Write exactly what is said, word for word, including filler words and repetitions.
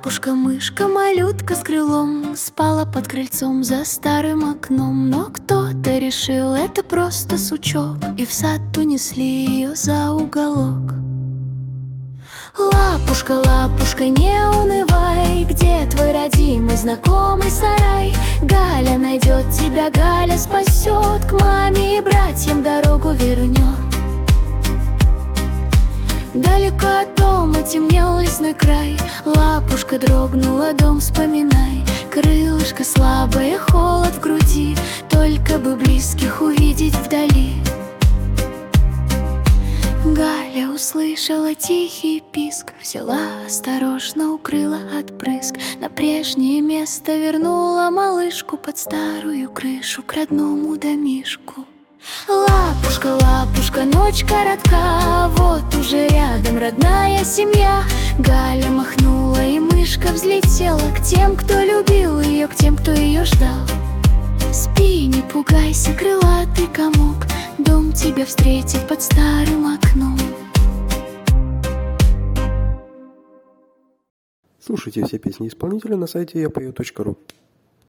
Лапушка-мышка, малютка с крылом спала под крыльцом за старым окном. Но кто-то решил, это просто сучок, и в сад унесли ее за уголок. Лапушка, лапушка, не унывай, где твой родимый знакомый сарай? Галя найдет тебя, Галя спасет, к маме и братьям дорогу вернет. Далеко от дома темнел лесной край, лапушка дрогнула, дом вспоминай. Крылышко слабое, холод в груди, только бы близких увидеть вдали. Галя услышала тихий писк, взяла, осторожно укрыла от брызг, на прежнее место вернула малышку под старую крышу к родному домишку. Лапушка, лапушка, ночь коротка, вот уже рядом родная семья. Галя махнула, и мышка взлетела к тем, кто любил ее, к тем, кто ее ждал. Спи, не пугайся, крылатый комок, дом тебя встретит под старым окном. Слушайте все песни исполнителя на сайте я пою точка ру.